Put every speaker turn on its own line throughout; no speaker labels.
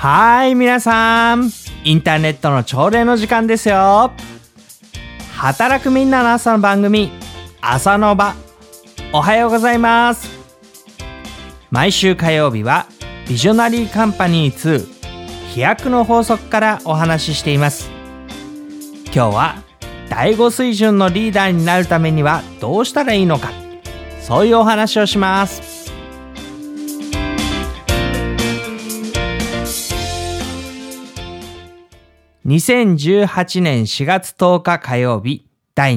皆さん、インターネットの朝礼の時間ですよ。働くみんなの朝の番組、朝の場。おはようございます。毎週火曜日はビジョナリーカンパニー2飛躍の法則からお話ししています。今日は第5水準のリーダーになるためにはどうしたらいいのか、そういうお話をします。2018年4月10日火曜日第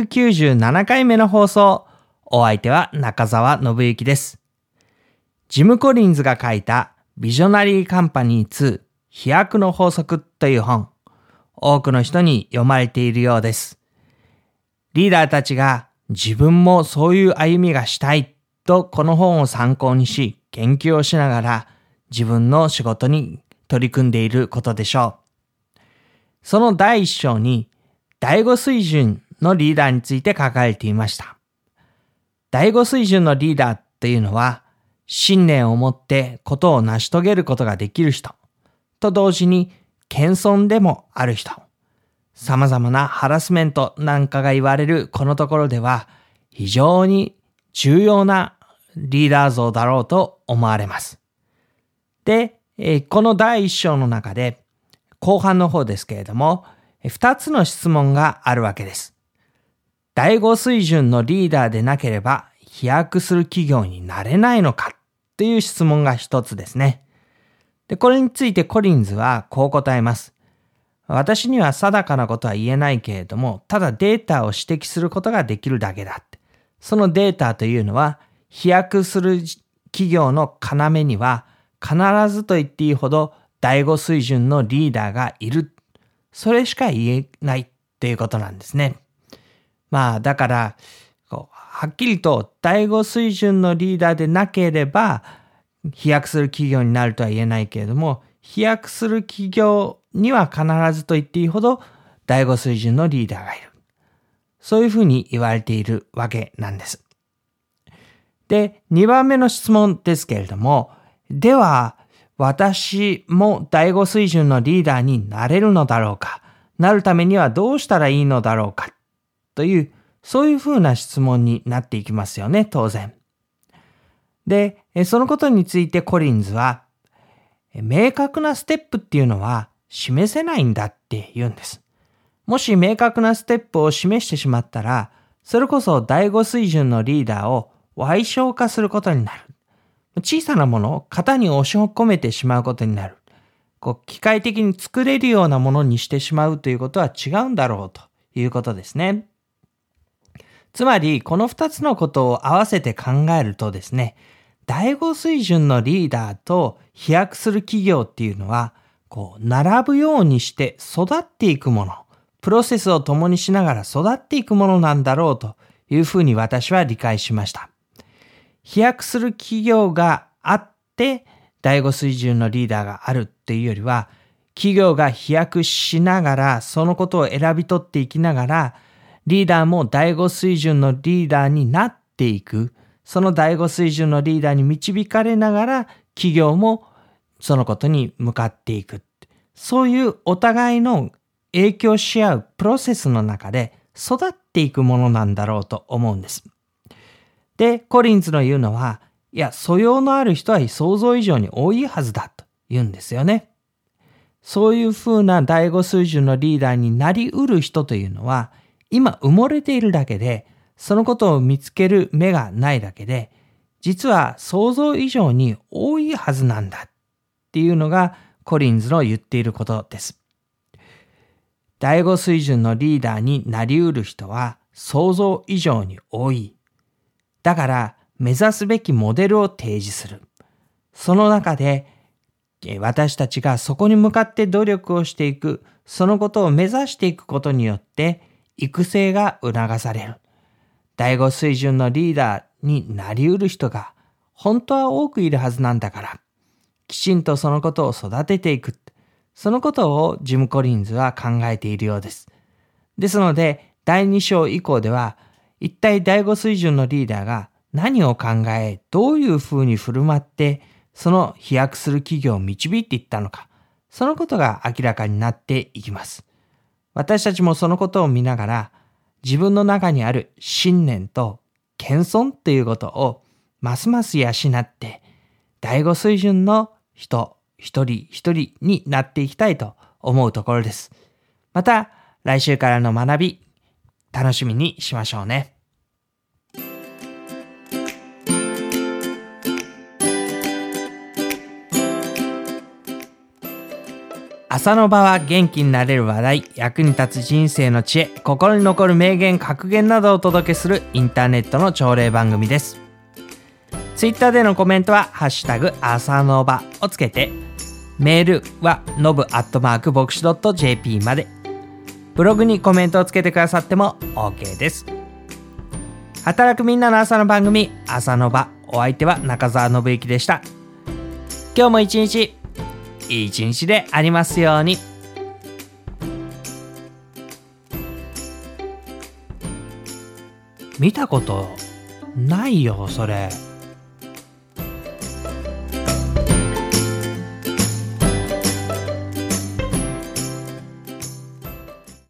297回目の放送。お相手は中澤信之です。ジム・コリンズが書いたビジョナリーカンパニー2飛躍の法則という本、多くの人に読まれているようです。リーダーたちが自分もそういう歩みがしたいとこの本を参考にし、研究をしながら自分の仕事に取り組んでいることでしょう。その第一章に第5水準のリーダーについて書かれていました。第5水準のリーダーというのは、信念を持ってことを成し遂げることができる人と同時に謙遜でもある人。様々なハラスメントなんかが言われるこのところでは非常に重要なリーダー像だろうと思われます。で、この第一章の中で後半の方ですけれども、2つの質問があるわけです。第5水準のリーダーでなければ飛躍する企業になれないのかという質問が一つですね。で、これについてコリンズはこう答えます。私には定かなことは言えないけれども、ただデータを指摘することができるだけだって。そのデータというのは、飛躍する企業の要には必ずと言っていいほど第5水準のリーダーがいる。それしか言えないっていうことなんですね。だからはっきりと第5水準のリーダーでなければ飛躍する企業になるとは言えないけれども、飛躍する企業には必ずと言っていいほど第5水準のリーダーがいる。そういうふうに言われているわけなんです。で、2番目の質問ですけれども、では私も第5水準のリーダーになれるのだろうか、なるためにはどうしたらいいのだろうかという、そういうふうな質問になっていきますよね、当然。で、そのことについてコリンズは、明確なステップっていうのは示せないんだって言うんです。もし明確なステップを示してしまったら、それこそ第5水準のリーダーを矮小化することになる。小さなものを型に押し込めてしまうことになる。機械的に作れるようなものにしてしまうということは違うんだろうということですね。つまり、この2つのことを合わせて考えるとですね、第5水準のリーダーと飛躍する企業っていうのは、並ぶようにして育っていくもの、プロセスを共にしながら育っていくものなんだろうというふうに私は理解しました。飛躍する企業があって第5水準のリーダーがあるっていうよりは、企業が飛躍しながらそのことを選び取っていきながら、リーダーも第5水準のリーダーになっていく。その第5水準のリーダーに導かれながら企業もそのことに向かっていく。そういうお互いの影響し合うプロセスの中で育っていくものなんだろうと思うんです。で、コリンズの言うのは、いや、素養のある人は想像以上に多いはずだと言うんですよね。そういうふうな第5水準のリーダーになりうる人というのは、今埋もれているだけで、そのことを見つける目がないだけで、実は想像以上に多いはずなんだっていうのがコリンズの言っていることです。第5水準のリーダーになりうる人は想像以上に多い。だから目指すべきモデルを提示する。その中で私たちがそこに向かって努力をしていく、そのことを目指していくことによって育成が促される。第5水準のリーダーになりうる人が本当は多くいるはずなんだから、きちんとそのことを育てていく。そのことをジム・コリンズは考えているようです。ですので、第2章以降では、一体第5水準のリーダーが何を考え、どういうふうに振る舞って、その飛躍する企業を導いていったのか、 そのことが明らかになっていきます。私たちもそのことを見ながら、自分の中にある信念と謙遜ということをますます養って、第5水準の人一人一人になっていきたいと思うところです。また来週からの学び、楽しみにしましょうね。朝の場は元気になれる話題、役に立つ人生の知恵、心に残る名言、格言などをお届けするインターネットの朝礼番組です。ツイッターでのコメントはハッシュタグ朝の場をつけて、メールはnobu@boxu.jp まで、ブログにコメントをつけてくださっても OK です。働くみんなの朝の番組、朝の場、お相手は中澤信之でした。今日も一日いい一日でありますように。見たことないよそれ。